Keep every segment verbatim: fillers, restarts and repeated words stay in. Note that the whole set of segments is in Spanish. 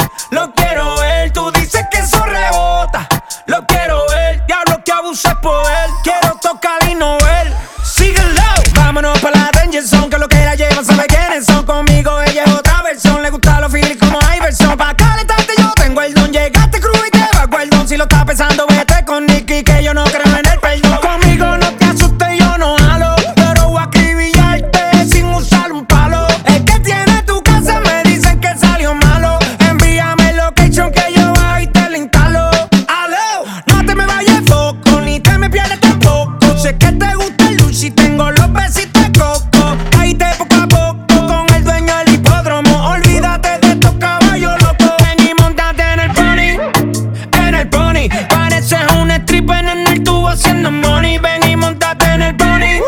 lo quiero ver. Tú dices que eso rebota, lo quiero ver. Diablo que abuse poder, quiero tocar y no ver. Síguelo, vámonos pa' la danger zone, que lo que la llevan sabe quiénes son. Conmigo ella es otra versión, le gusta los feelings como Iverson. Pa' calentarte yo tengo el don, llegaste crudo y te bajo el don. Si lo estás pensando vete con Nicky, que yo no creo en el perdón. Conmigo no te asustes, yo no jalo, pero voy a acribillarte sin usar un palo. El que tiene tu casa me dicen que salió malo. Envíame el location que yo bajo y te lo instalo. Aló, no te me vayas foco, ni te me pierdes tampoco. Sé que te gusta el luchi, tengo los besitos de coco. Caíste poco a poco con el dueño del hipódromo. Olvídate de estos caballos locos. Ven y montate en el pony, en el pony. Pareces un stripper en el tubo haciendo money. Ven y montate en el pony,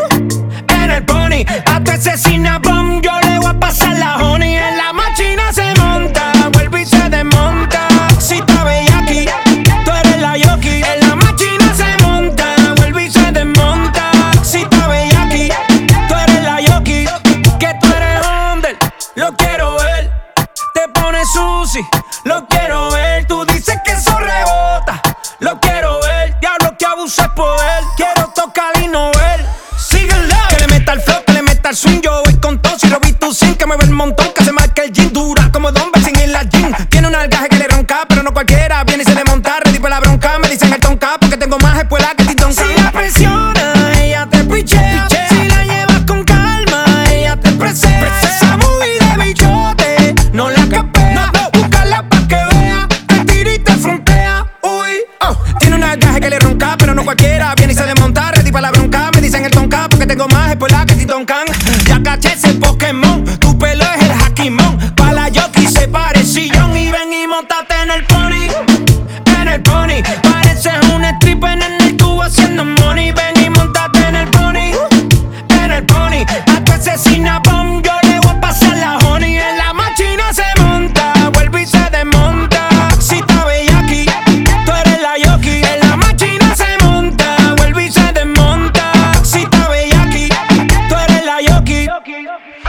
en el pony. A tu asesina bomb yo le voy a pasar la honey. En la máquina se monta, vuelve y se desmonta. Si está bellaquí, tú eres la yoki. En la máquina se monta, vuelve y se desmonta. Si está bellaquí, tú eres la yoki. Que tú eres under, lo quiero ver. Te pones sushi, lo quiero ver. Tú dices que eso rebota, lo quiero ver. Diablo que abuse poder, quiero tocar y no ver. Síguelo, que le meta el flow, que le meta el swing. Yo voy con todo, si lo vi tú sin que me ve el montón. Que se marque el jean, dura como Don sin ir al gym. Tiene un algaje que le ronca, pero no cualquiera viene y se le monta. Ready pa' la bronca, me dicen el tonka, porque tengo más espuela que Titón. Si la presiona, ella te pichea. Si la llevas con calma, ella te presea. Esa movie de bichote, no la capea. Búscala pa' que vea, te tira y te frontea. Uy, oh. Tiene un algaje que le ronca, pero no cualquiera viene y se le monta. Ready pa' la bronca, me dicen el tonka, porque tengo más espuela que Titón Can. Ya caché ese Pokémon, tu pelo es el Hakimon. Pa' la Yoki se parecillón. Y ven y montate en el pony, en el pony. Pareces un stripper en el tubo haciendo money. Ven y montate en el pony, en el pony. A tu asesina bomb yo le voy a pasar la honey. En la máquina se monta, vuelve y se desmonta. Si está bellaquí, tú eres la yoki. En la máquina se monta, vuelve y se desmonta. Si está bellaquí, tú eres la yoki.